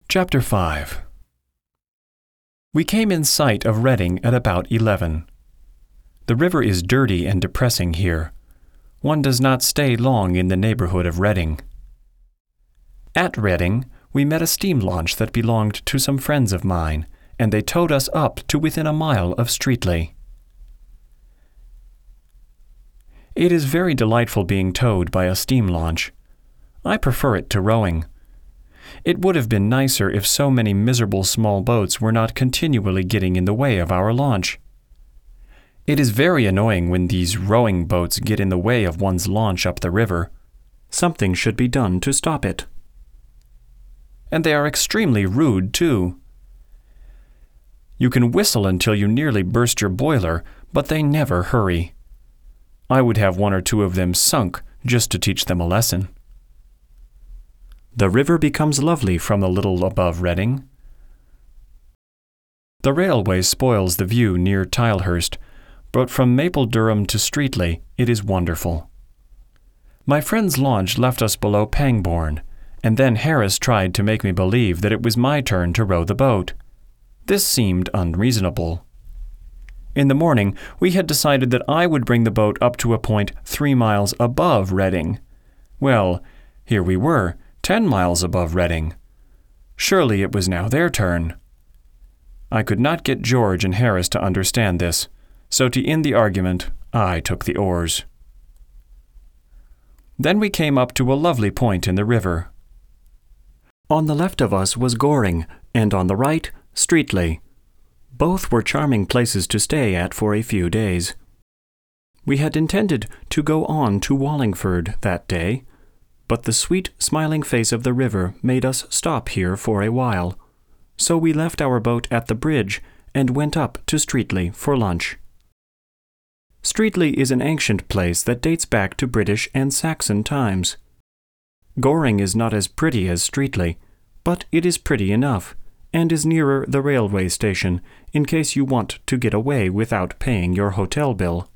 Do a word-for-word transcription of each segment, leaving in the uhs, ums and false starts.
Chapter five. We came in sight of Reading at about eleven. The river is dirty and depressing here. One does not stay long in the neighborhood of Reading. At Reading, we met a steam launch that belonged to some friends of mine, and they towed us up to within a mile of Streatley. It is very delightful being towed by a steam launch. I prefer it to rowing. It would have been nicer if so many miserable small boats were not continually getting in the way of our launch. It is very annoying when these rowing boats get in the way of one's launch up the river. Something should be done to stop it. And they are extremely rude, too. You can whistle until you nearly burst your boiler, but they never hurry. I would have one or two of them sunk just to teach them a lesson. The river becomes lovely from a little above Reading. The railway spoils the view near Tilehurst, but from Mapledurham to Streatley it is wonderful. My friend's launch left us below Pangbourne, and then Harris tried to make me believe that it was my turn to row the boat. This seemed unreasonable. In the morning, we had decided that I would bring the boat up to a point three miles above Reading. Well, here we were, ten miles above Reading. Surely it was now their turn. I could not get George and Harris to understand this, so to end the argument, I took the oars. Then we came up to a lovely point in the river. On the left of us was Goring, and on the right, Streatley. Both were charming places to stay at for a few days. We had intended to go on to Wallingford that day, but the sweet, smiling face of the river made us stop here for a while, so we left our boat at the bridge and went up to Streatley for lunch. Streatley is an ancient place that dates back to British and Saxon times. Goring is not as pretty as Streatley, but it is pretty enough, and is nearer the railway station in case you want to get away without paying your hotel bill.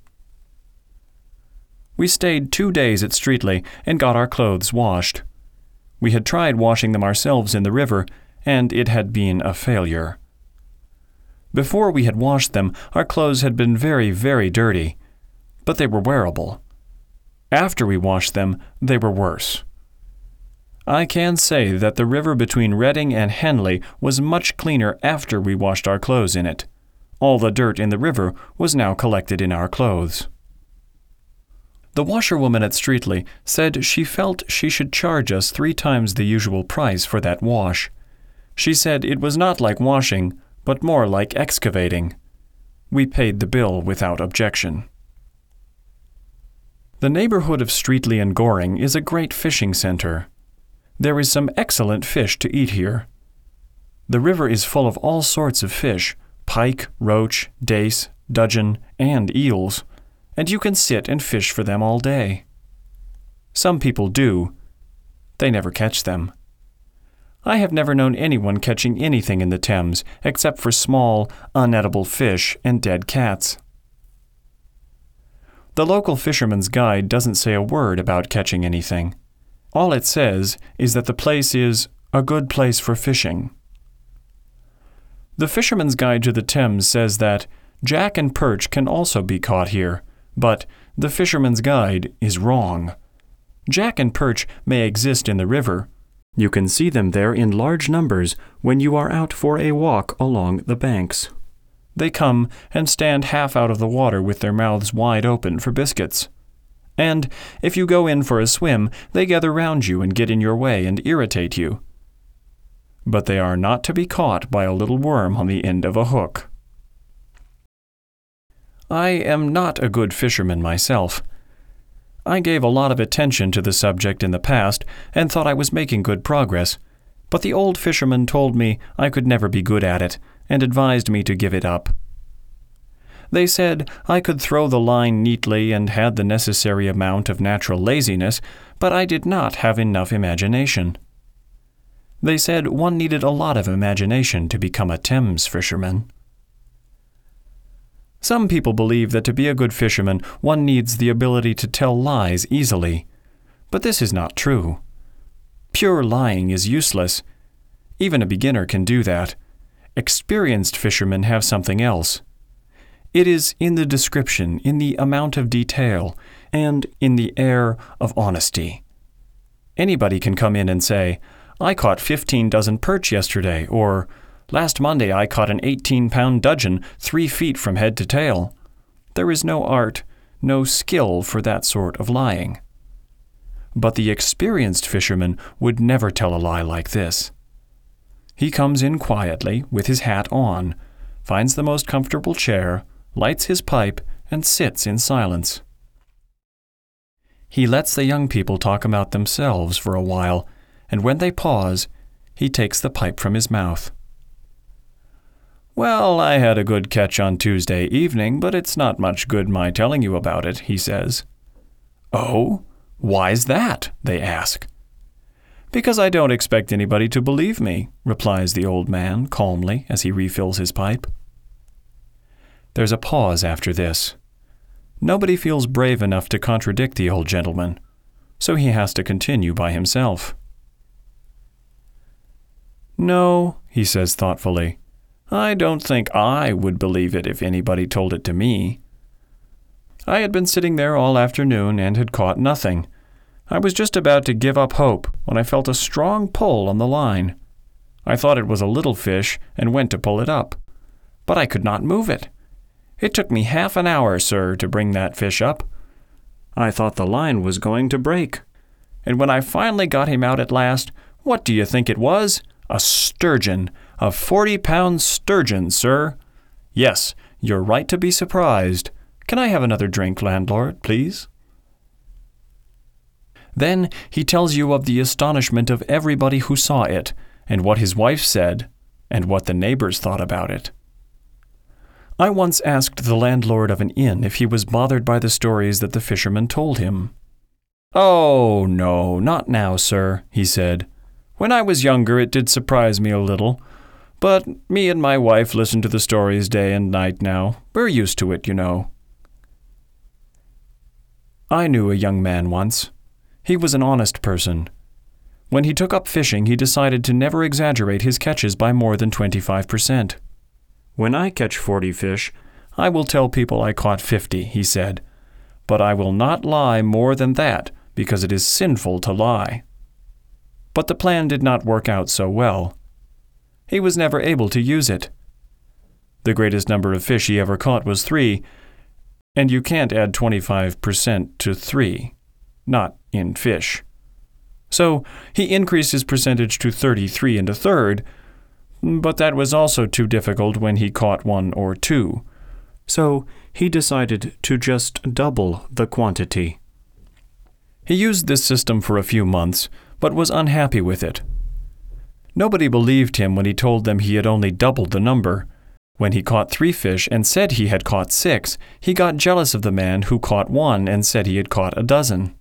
We stayed two days at Streatley and got our clothes washed. We had tried washing them ourselves in the river, and it had been a failure. Before we had washed them, our clothes had been very, very dirty, but they were wearable. After we washed them, they were worse. I can say that the river between Reading and Henley was much cleaner after we washed our clothes in it. All the dirt in the river was now collected in our clothes. The washerwoman at Streatley said she felt she should charge us three times the usual price for that wash. She said it was not like washing, but more like excavating. We paid the bill without objection. The neighborhood of Streatley and Goring is a great fishing center. There is some excellent fish to eat here. The river is full of all sorts of fish, pike, roach, dace, dudgeon, and eels, and you can sit and fish for them all day. Some people do. They never catch them. I have never known anyone catching anything in the Thames except for small, unedible fish and dead cats. The local fisherman's guide doesn't say a word about catching anything. All it says is that the place is a good place for fishing. The Fisherman's Guide to the Thames says that jack and perch can also be caught here, but the Fisherman's Guide is wrong. Jack and perch may exist in the river. You can see them there in large numbers when you are out for a walk along the banks. They come and stand half out of the water with their mouths wide open for biscuits. And if you go in for a swim, they gather round you and get in your way and irritate you. But they are not to be caught by a little worm on the end of a hook. I am not a good fisherman myself. I gave a lot of attention to the subject in the past and thought I was making good progress, but the old fisherman told me I could never be good at it and advised me to give it up. They said I could throw the line neatly and had the necessary amount of natural laziness, but I did not have enough imagination. They said one needed a lot of imagination to become a Thames fisherman. Some people believe that to be a good fisherman one needs the ability to tell lies easily, but this is not true. Pure lying is useless. Even a beginner can do that. Experienced fishermen have something else. It is in the description, in the amount of detail, and in the air of honesty. Anybody can come in and say, "I caught fifteen dozen perch yesterday," or "Last Monday I caught an eighteen-pound dudgeon three feet from head to tail." There is no art, no skill for that sort of lying. But the experienced fisherman would never tell a lie like this. He comes in quietly, with his hat on, finds the most comfortable chair, lights his pipe, and sits in silence. He lets the young people talk about themselves for a while, and when they pause, he takes the pipe from his mouth. "Well, I had a good catch on Tuesday evening, but it's not much good my telling you about it," he says. "Oh, why's that?" they ask. "Because I don't expect anybody to believe me," replies the old man calmly as he refills his pipe. There's a pause after this. Nobody feels brave enough to contradict the old gentleman, so he has to continue by himself. "No," he says thoughtfully, "I don't think I would believe it if anybody told it to me. I had been sitting there all afternoon and had caught nothing. I was just about to give up hope when I felt a strong pull on the line. I thought it was a little fish and went to pull it up, but I could not move it. It took me half an hour, sir, to bring that fish up. I thought the line was going to break. And when I finally got him out at last, what do you think it was? A sturgeon, a forty-pound sturgeon, sir. Yes, you're right to be surprised. Can I have another drink, landlord, please?" Then he tells you of the astonishment of everybody who saw it, and what his wife said, and what the neighbors thought about it. I once asked the landlord of an inn if he was bothered by the stories that the fishermen told him. "Oh, no, not now, sir," he said. "When I was younger it did surprise me a little, but me and my wife listen to the stories day and night now. We're used to it, you know." I knew a young man once. He was an honest person. When he took up fishing, he decided to never exaggerate his catches by more than twenty-five percent. "When I catch forty fish, I will tell people I caught fifty," he said, "but I will not lie more than that, because it is sinful to lie." But the plan did not work out so well. He was never able to use it. The greatest number of fish he ever caught was three, and you can't add twenty-five percent to three, not in fish. So he increased his percentage to thirty-three and a third, but that was also too difficult when he caught one or two. So he decided to just double the quantity. He used this system for a few months, but was unhappy with it. Nobody believed him when he told them he had only doubled the number. When he caught three fish and said he had caught six, he got jealous of the man who caught one and said he had caught a dozen.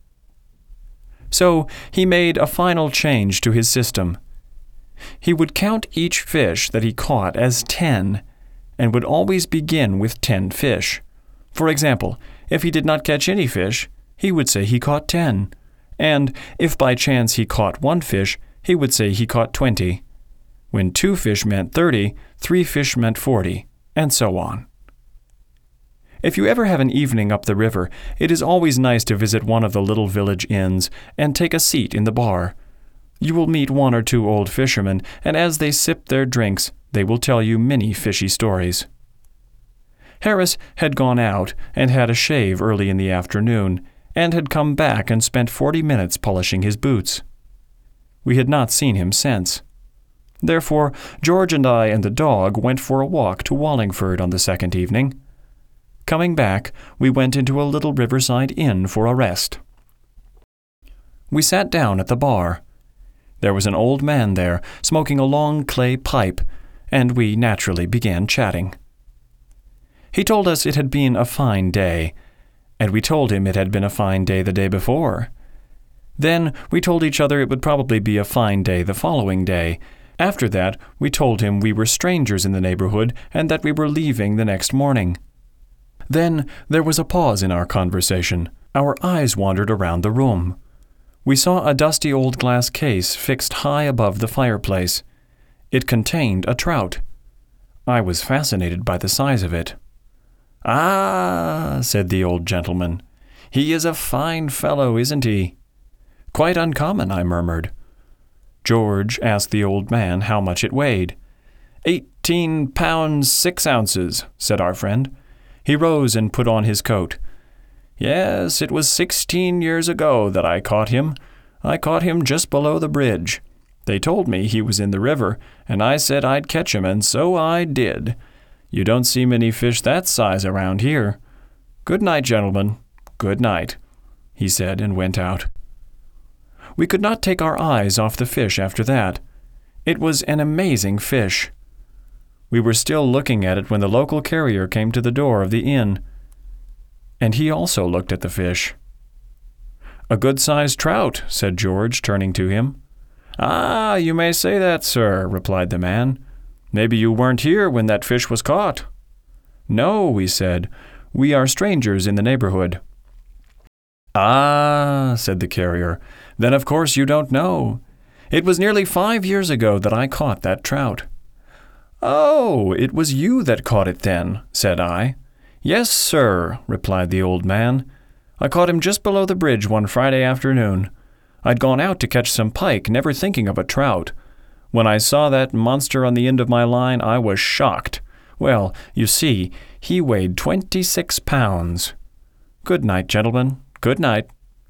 So he made a final change to his system. He would count each fish that he caught as ten, and would always begin with ten fish. For example, if he did not catch any fish, he would say he caught ten, and if by chance he caught one fish, he would say he caught twenty. When two fish meant thirty, three fish meant forty, and so on. If you ever have an evening up the river, it is always nice to visit one of the little village inns and take a seat in the bar. You will meet one or two old fishermen, and as they sip their drinks, they will tell you many fishy stories. Harris had gone out and had a shave early in the afternoon, and had come back and spent forty minutes polishing his boots. We had not seen him since. Therefore, George and I and the dog went for a walk to Wallingford on the second evening. Coming back, we went into a little riverside inn for a rest. We sat down at the bar. There was an old man there, smoking a long clay pipe, and we naturally began chatting. He told us it had been a fine day, and we told him it had been a fine day the day before. Then we told each other it would probably be a fine day the following day. After that, we told him we were strangers in the neighborhood and that we were leaving the next morning. Then there was a pause in our conversation. Our eyes wandered around the room. We saw a dusty old glass case fixed high above the fireplace. It contained a trout. I was fascinated by the size of it. "Ah," said the old gentleman, "he is a fine fellow, isn't he?" "Quite uncommon," I murmured. George asked the old man how much it weighed. Eighteen pounds six ounces, said our friend. He rose and put on his coat. Yes, it was sixteen years ago that I caught him. I caught him just below the bridge. They told me he was in the river, and I said I'd catch him, and so I did. You don't see many fish that size around here. Good night, gentlemen. Good night, he said, and went out. We could not take our eyes off the fish after that. It was an amazing fish. We were still looking at it when the local carrier came to the door of the inn, and he also looked at the fish. "A good-sized trout," said George, turning to him. "Ah, you may say that, sir," replied the man. "Maybe you weren't here when that fish was caught." "No," we said. "We are strangers in the neighborhood." "Ah," said the carrier, "then of course you don't know. It was nearly five years ago that I caught that trout." "Oh, it was you that caught it then," said I. "Yes, sir," replied the old man. "I caught him just below the bridge one Friday afternoon. I'd gone out to catch some pike, never thinking of a trout. When I saw that monster on the end of my line, I was shocked. Well, you see, he weighed twenty-six pounds. Good night, gentlemen. Good night."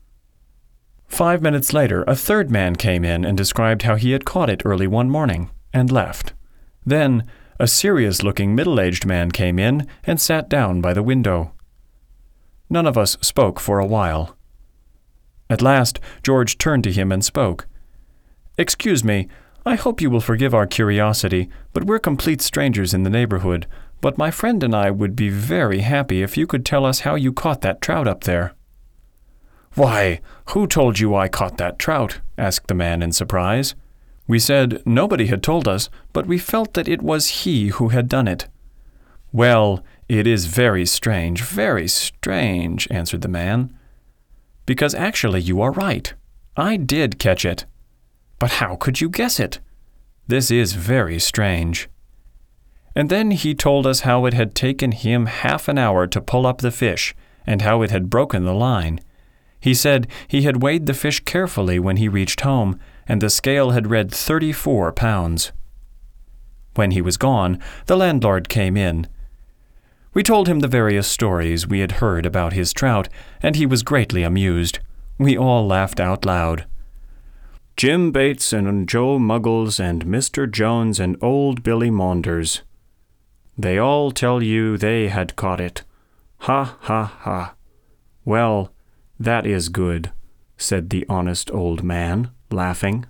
Five minutes later, a third man came in and described how he had caught it early one morning, and left. Then, a serious-looking middle-aged man came in and sat down by the window. None of us spoke for a while. At last, George turned to him and spoke. "Excuse me, I hope you will forgive our curiosity, but we're complete strangers in the neighborhood. But my friend and I would be very happy if you could tell us how you caught that trout up there." "Why, who told you I caught that trout?" asked the man in surprise. We said nobody had told us, but we felt that it was he who had done it. "Well, it is very strange, very strange," answered the man. "Because actually you are right. I did catch it. But how could you guess it? This is very strange." And then he told us how it had taken him half an hour to pull up the fish, and how it had broken the line. He said he had weighed the fish carefully when he reached home, and the scale had read thirty-four pounds. When he was gone, the landlord came in. We told him the various stories we had heard about his trout, and he was greatly amused. We all laughed out loud. "Jim Bates and Joe Muggles and Mister Jones and old Billy Maunders. They all tell you they had caught it. Ha, ha, ha. Well, that is good," said the honest old man, laughing.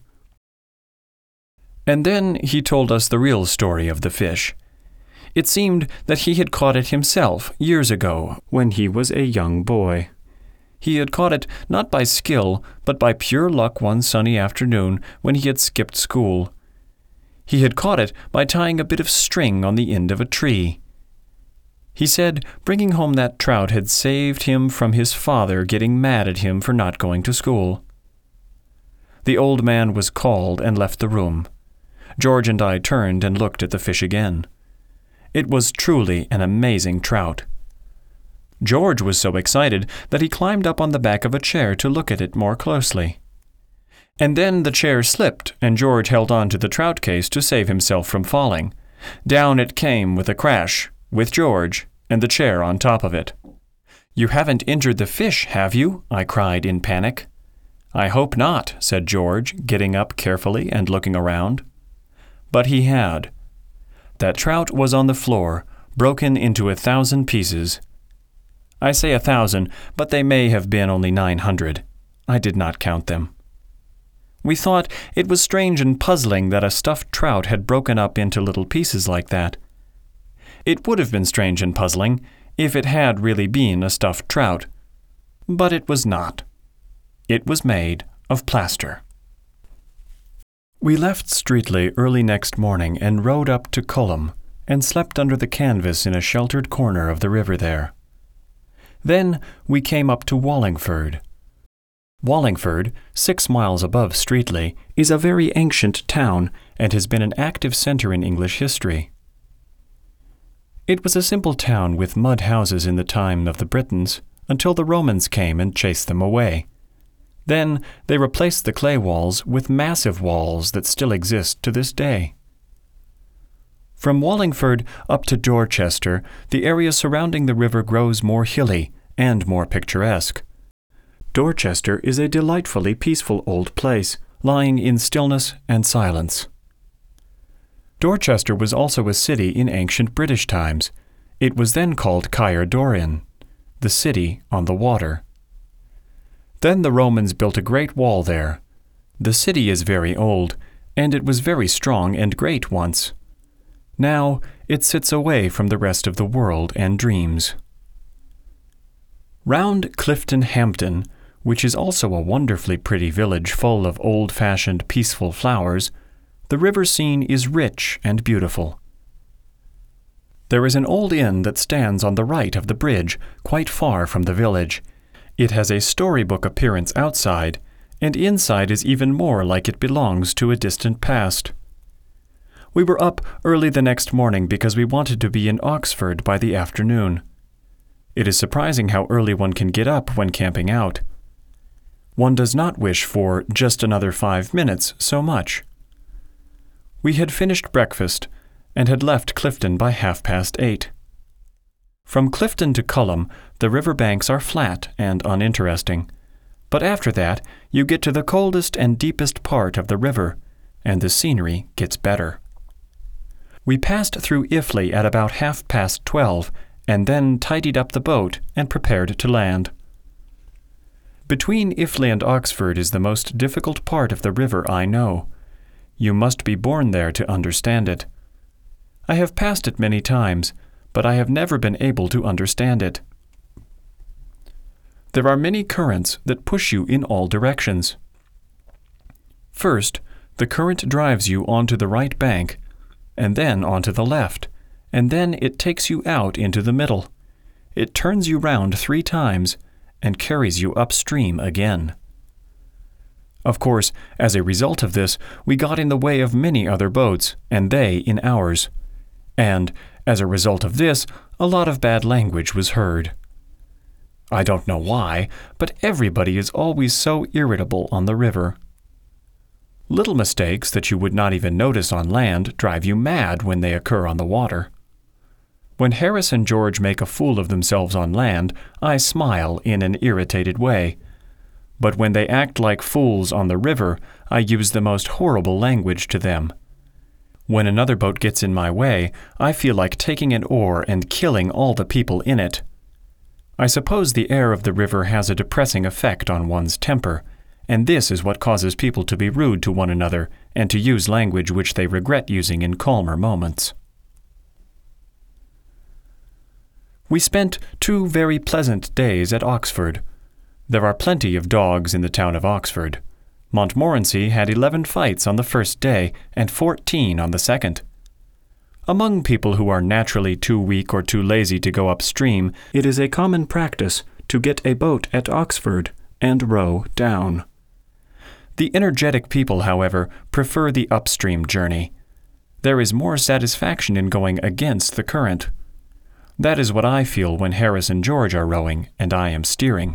And then he told us the real story of the fish. It seemed that he had caught it himself years ago, when he was a young boy. He had caught it not by skill, but by pure luck one sunny afternoon when he had skipped school. He had caught it by tying a bit of string on the end of a tree. He said bringing home that trout had saved him from his father getting mad at him for not going to school. The old man was called and left the room. George and I turned and looked at the fish again. It was truly an amazing trout. George was so excited that he climbed up on the back of a chair to look at it more closely. And then the chair slipped, and George held on to the trout case to save himself from falling. Down it came with a crash, with George and the chair on top of it. "You haven't injured the fish, have you?" I cried in panic. "I hope not," said George, getting up carefully and looking around. But he had. That trout was on the floor, broken into a thousand pieces. I say a thousand, but they may have been only nine hundred. I did not count them. We thought it was strange and puzzling that a stuffed trout had broken up into little pieces like that. It would have been strange and puzzling if it had really been a stuffed trout, but it was not. It was made of plaster. We left Streatley early next morning and rode up to Culham, and slept under the canvas in a sheltered corner of the river there. Then we came up to Wallingford. Wallingford, six miles above Streatley, is a very ancient town and has been an active centre in English history. It was a simple town with mud houses in the time of the Britons, until the Romans came and chased them away. Then they replaced the clay walls with massive walls that still exist to this day. From Wallingford up to Dorchester, the area surrounding the river grows more hilly and more picturesque. Dorchester is a delightfully peaceful old place, lying in stillness and silence. Dorchester was also a city in ancient British times. It was then called Caer Dorin, the city on the water. Then the Romans built a great wall there. The city is very old, and it was very strong and great once. Now it sits away from the rest of the world and dreams. Round Clifton Hampton, which is also a wonderfully pretty village full of old-fashioned peaceful flowers, the river scene is rich and beautiful. There is an old inn that stands on the right of the bridge, quite far from the village. It has a storybook appearance outside, and inside is even more like it belongs to a distant past. We were up early the next morning because we wanted to be in Oxford by the afternoon. It is surprising how early one can get up when camping out. One does not wish for just another five minutes so much. We had finished breakfast and had left Clifton by half past eight. From Clifton to Culham, the river banks are flat and uninteresting, but after that you get to the coldest and deepest part of the river, and the scenery gets better. We passed through Iffley at about half past twelve, and then tidied up the boat and prepared to land. Between Iffley and Oxford is the most difficult part of the river I know. You must be born there to understand it. I have passed it many times, but I have never been able to understand it. There are many currents that push you in all directions. First, the current drives you onto the right bank, and then onto the left, and then it takes you out into the middle. It turns you round three times and carries you upstream again. Of course, as a result of this, we got in the way of many other boats, and they in ours. And, as a result of this, a lot of bad language was heard. I don't know why, but everybody is always so irritable on the river. Little mistakes that you would not even notice on land drive you mad when they occur on the water. When Harris and George make a fool of themselves on land, I smile in an irritated way. But when they act like fools on the river, I use the most horrible language to them. When another boat gets in my way, I feel like taking an oar and killing all the people in it. I suppose the air of the river has a depressing effect on one's temper, and this is what causes people to be rude to one another and to use language which they regret using in calmer moments. We spent two very pleasant days at Oxford. There are plenty of dogs in the town of Oxford. Montmorency had eleven fights on the first day and fourteen on the second. Among people who are naturally too weak or too lazy to go upstream, it is a common practice to get a boat at Oxford and row down. The energetic people, however, prefer the upstream journey. There is more satisfaction in going against the current. That is what I feel when Harris and George are rowing and I am steering.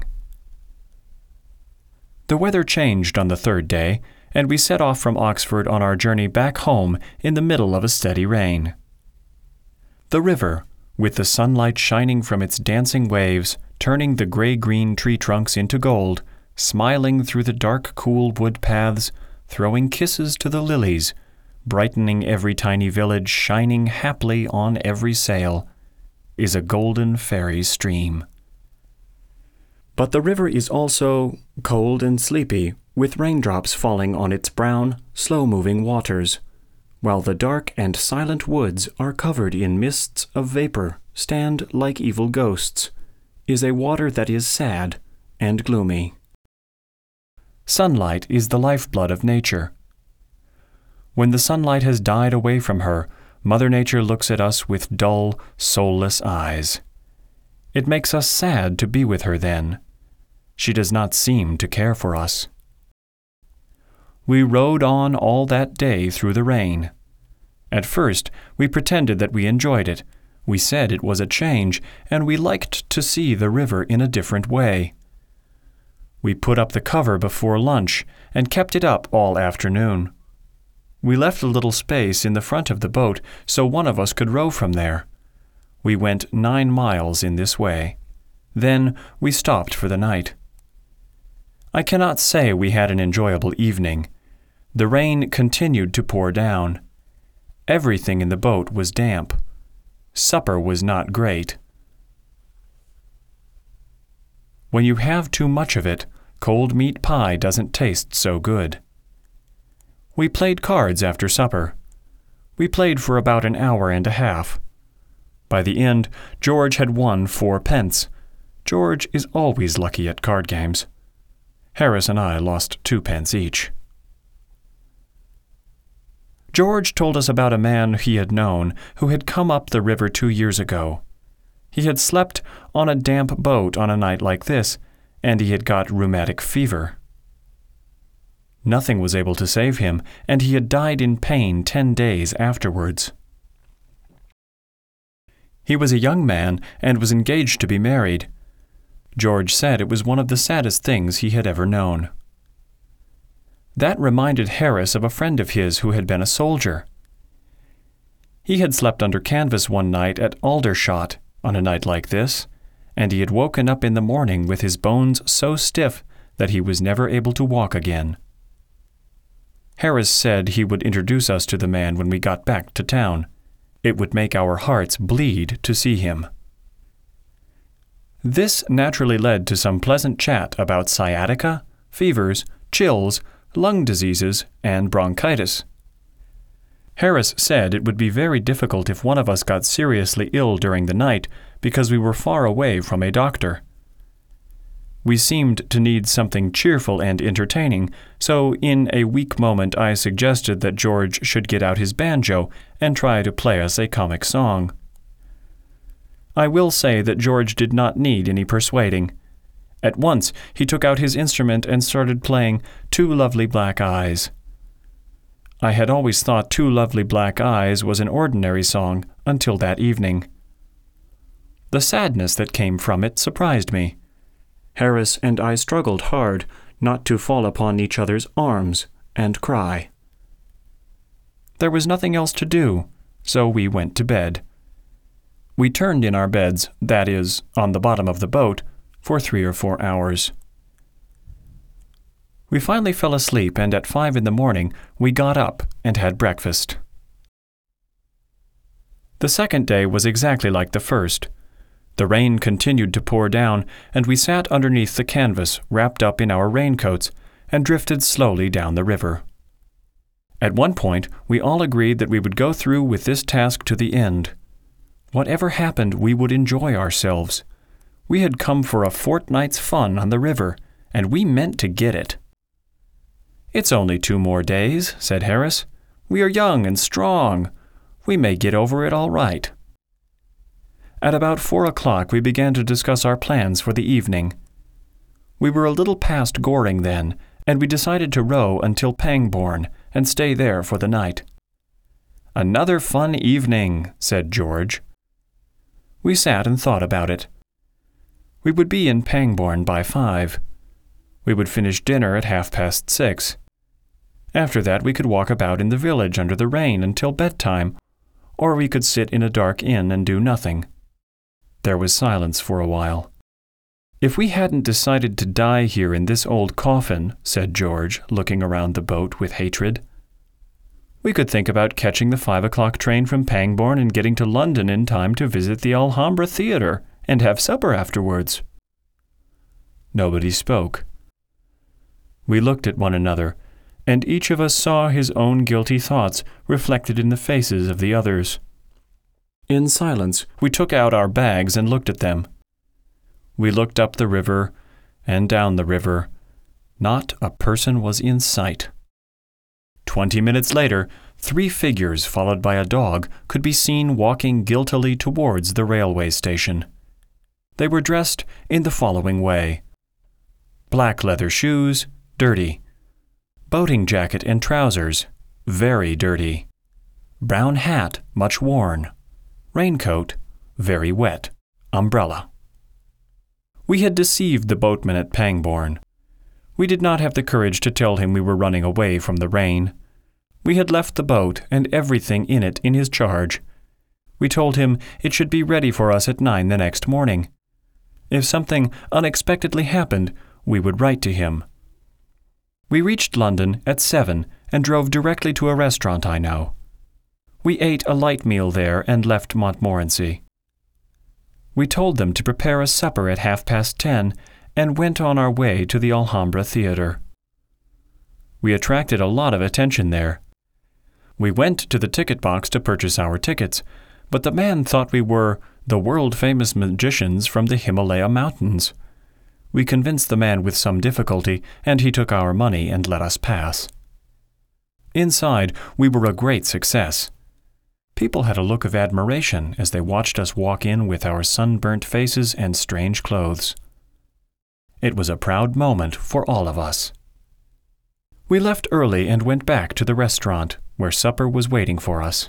The weather changed on the third day, and we set off from Oxford on our journey back home in the middle of a steady rain. The river, with the sunlight shining from its dancing waves, turning the gray-green tree trunks into gold, smiling through the dark, cool wood paths, throwing kisses to the lilies, brightening every tiny village, shining happily on every sail, is a golden fairy stream. But the river is also cold and sleepy, with raindrops falling on its brown, slow-moving waters, while the dark and silent woods are covered in mists of vapor, stand like evil ghosts, is a water that is sad and gloomy. Sunlight is the lifeblood of nature. When the sunlight has died away from her, Mother Nature looks at us with dull, soulless eyes. It makes us sad to be with her then. She does not seem to care for us. We rode on all that day through the rain. At first, we pretended that we enjoyed it. We said it was a change, and we liked to see the river in a different way. We put up the cover before lunch and kept it up all afternoon. We left a little space in the front of the boat so one of us could row from there. We went nine miles in this way. Then we stopped for the night. I cannot say we had an enjoyable evening. The rain continued to pour down. Everything in the boat was damp. Supper was not great. When you have too much of it, cold meat pie doesn't taste so good. We played cards after supper. We played for about an hour and a half. By the end, George had won four pence. George is always lucky at card games. Harris and I lost two pence each. George told us about a man he had known who had come up the river two years ago. He had slept on a damp boat on a night like this, and he had got rheumatic fever. Nothing was able to save him, and he had died in pain ten days afterwards. He was a young man and was engaged to be married. George said it was one of the saddest things he had ever known. That reminded Harris of a friend of his who had been a soldier. He had slept under canvas one night at Aldershot on a night like this, and he had woken up in the morning with his bones so stiff that he was never able to walk again. Harris said he would introduce us to the man when we got back to town. It would make our hearts bleed to see him. This naturally led to some pleasant chat about sciatica, fevers, chills, lung diseases, and bronchitis. Harris said it would be very difficult if one of us got seriously ill during the night because we were far away from a doctor. We seemed to need something cheerful and entertaining, so in a weak moment I suggested that George should get out his banjo and try to play us a comic song. I will say that George did not need any persuading. At once he took out his instrument and started playing Two Lovely Black Eyes. I had always thought Two Lovely Black Eyes was an ordinary song until that evening. The sadness that came from it surprised me. Harris and I struggled hard not to fall upon each other's arms and cry. There was nothing else to do, so we went to bed. We turned in our beds, that is, on the bottom of the boat, for three or four hours. We finally fell asleep, and at five in the morning we got up and had breakfast. The second day was exactly like the first. The rain continued to pour down, and we sat underneath the canvas, wrapped up in our raincoats, and drifted slowly down the river. At one point, we all agreed that we would go through with this task to the end. Whatever happened, we would enjoy ourselves. We had come for a fortnight's fun on the river, and we meant to get it. "It's only two more days," said Harris. "We are young and strong. We may get over it all right." At about four o'clock we began to discuss our plans for the evening. We were a little past Goring then, and we decided to row until Pangbourne and stay there for the night. "Another fun evening," said George. We sat and thought about it. We would be in Pangbourne by five. We would finish dinner at half past six. After that we could walk about in the village under the rain until bedtime, or we could sit in a dark inn and do nothing. There was silence for a while. "If we hadn't decided to die here in this old coffin," said George, looking around the boat with hatred, "we could think about catching the five o'clock train from Pangbourne and getting to London in time to visit the Alhambra Theatre and have supper afterwards." Nobody spoke. We looked at one another, and each of us saw his own guilty thoughts reflected in the faces of the others. In silence, we took out our bags and looked at them. We looked up the river and down the river. Not a person was in sight. Twenty minutes later, three figures followed by a dog could be seen walking guiltily towards the railway station. They were dressed in the following way. Black leather shoes, dirty. Boating jacket and trousers, very dirty. Brown hat, much worn. Raincoat, very wet. Umbrella. We had deceived the boatman at Pangbourne. We did not have the courage to tell him we were running away from the rain. We had left the boat and everything in it in his charge. We told him it should be ready for us at nine the next morning. If something unexpectedly happened, we would write to him. We reached London at seven and drove directly to a restaurant I know. We ate a light meal there and left Montmorency. We told them to prepare a supper at half past ten and went on our way to the Alhambra Theatre. We attracted a lot of attention there. We went to the ticket box to purchase our tickets, but the man thought we were the world-famous magicians from the Himalaya Mountains. We convinced the man with some difficulty, and he took our money and let us pass. Inside, we were a great success. People had a look of admiration as they watched us walk in with our sunburnt faces and strange clothes. It was a proud moment for all of us. We left early and went back to the restaurant, where supper was waiting for us.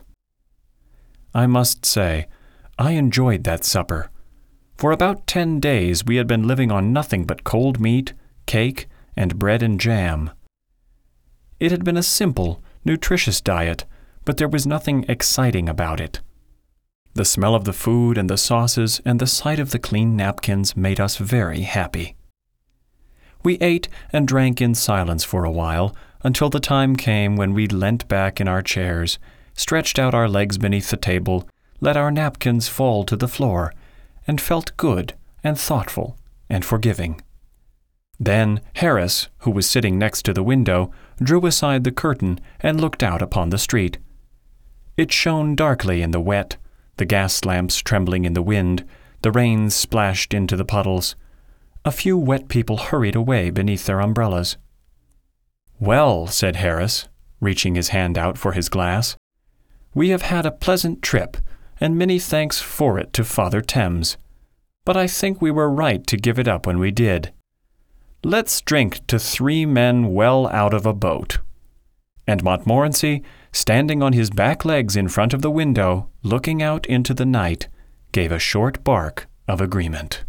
I must say, I enjoyed that supper. For about ten days we had been living on nothing but cold meat, cake, and bread and jam. It had been a simple, nutritious diet, but there was nothing exciting about it. The smell of the food and the sauces and the sight of the clean napkins made us very happy. We ate and drank in silence for a while, until the time came when we leant back in our chairs, stretched out our legs beneath the table, let our napkins fall to the floor, and felt good and thoughtful and forgiving. Then Harris, who was sitting next to the window, drew aside the curtain and looked out upon the street. It shone darkly in the wet, the gas lamps trembling in the wind, the rain splashed into the puddles. A few wet people hurried away beneath their umbrellas. "Well," said Harris, reaching his hand out for his glass, "we have had a pleasant trip, and many thanks for it to Father Thames. But I think we were right to give it up when we did. Let's drink to three men well out of a boat." And Montmorency, standing on his back legs in front of the window, looking out into the night, gave a short bark of agreement.